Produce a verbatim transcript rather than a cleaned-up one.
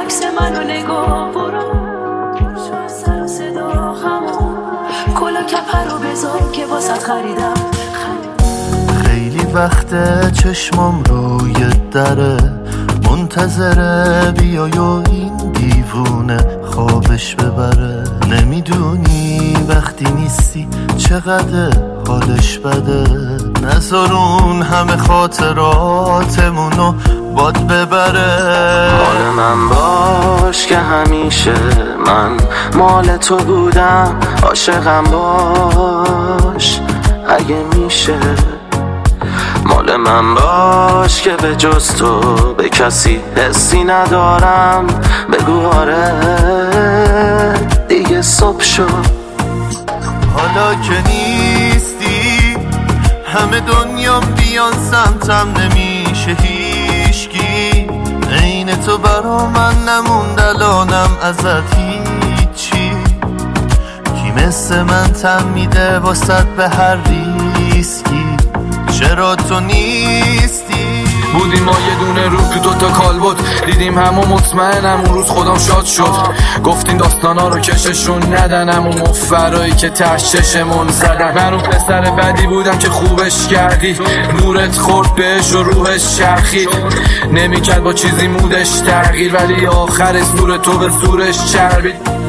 عکس منو نگاه برو شو سر و صدا همون کلا کپر رو بذار که واسه خریدم. خیلی وقته چشمم روی دره منتظره بیای و این دیوونه خوابش ببره. نمیدونی وقتی نیستی چقدر حالش بده. نذارون همه خاطراتمونو باد ببره. مال من باش که همیشه من مال تو بودم. عاشقم باش اگه میشه. مال من باش که به جز تو به کسی حسی ندارم. بگو آره دیگه صبح شد. حالا که نیستی همه دنیا بیان سمتم نمیشه هیچکی. عین تو برا من نموند الانم ازت هیچی. کی مثل من تم میده واسط به هر ریسکی. چرا تو نیستی؟ بودیم ما یه دونه رو تو دوتا کالبد. دیدیم همو مطمئنم اون روز خودم شاد شد. گفتین داستانا رو کششون ندنم اون مفرایی که تششمون زدن. من اون پسر بدی بودم که خوبش کردی. نورت خورد بهش و روحش چرخید. نمیکرد با چیزی مودش تغییر ولی آخر زور تو به زورش چربید.